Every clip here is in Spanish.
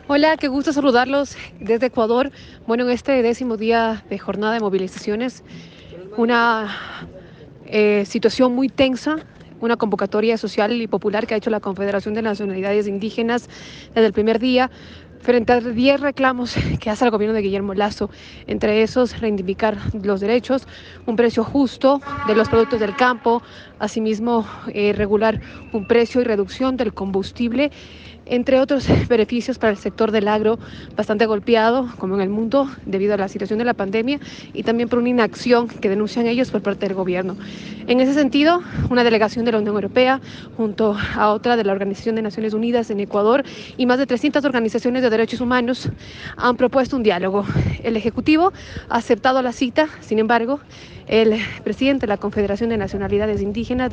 Hola, qué gusto saludarlos desde Ecuador. Bueno, en este 10º día de jornada de movilizaciones, una situación muy tensa, una convocatoria social y popular que ha hecho la Confederación de Nacionalidades Indígenas desde el primer día, frente a 10 reclamos que hace el gobierno de Guillermo Lasso, entre esos reivindicar los derechos, un precio justo de los productos del campo, asimismo regular un precio y reducción del combustible, entre otros beneficios para el sector del agro, bastante golpeado, como en el mundo, debido a la situación de la pandemia, y también por una inacción que denuncian ellos por parte del gobierno. En ese sentido, una delegación de la Unión Europea, junto a otra de la Organización de Naciones Unidas en Ecuador, y más de 300 organizaciones de derechos humanos, han propuesto un diálogo. El Ejecutivo ha aceptado la cita, sin embargo, el presidente de la Confederación de Nacionalidades Indígenas,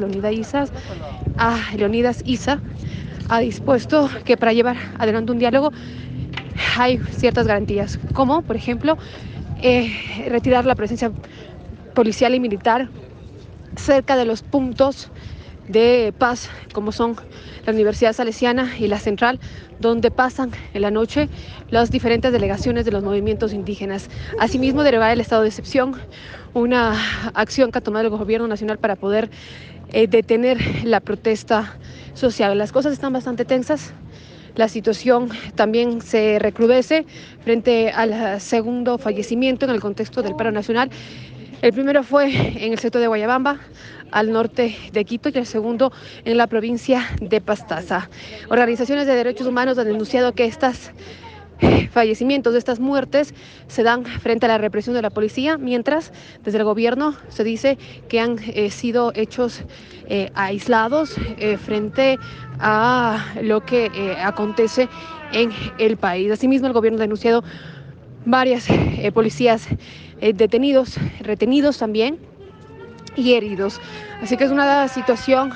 Leonidas Issa, ha dispuesto que para llevar adelante un diálogo hay ciertas garantías, como por ejemplo retirar la presencia policial y militar cerca de los puntos de paz, como son la Universidad Salesiana y la Central, donde pasan en la noche las diferentes delegaciones de los movimientos indígenas. Asimismo, derogar el estado de excepción, una acción que ha tomado el gobierno nacional para poder detener la protesta social. Las cosas están bastante tensas. La situación también se recrudece frente al segundo fallecimiento en el contexto del paro nacional. El primero fue en el sector de Guayabamba, al norte de Quito, y el segundo en la provincia de Pastaza. Organizaciones de derechos humanos han denunciado que estos fallecimientos, de estas muertes, se dan frente a la represión de la policía, mientras desde el gobierno se dice que han sido hechos aislados frente a lo que acontece en el país. Asimismo, el gobierno ha denunciado varias policías detenidos, retenidos también y heridos. Así que es una situación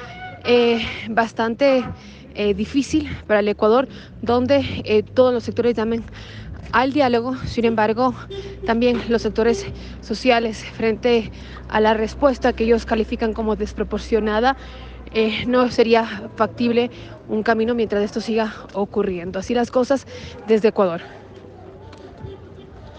bastante difícil para el Ecuador, donde todos los sectores llaman al diálogo. Sin embargo, también los sectores sociales, frente a la respuesta que ellos califican como desproporcionada, no sería factible un camino mientras esto siga ocurriendo. Así las cosas desde Ecuador.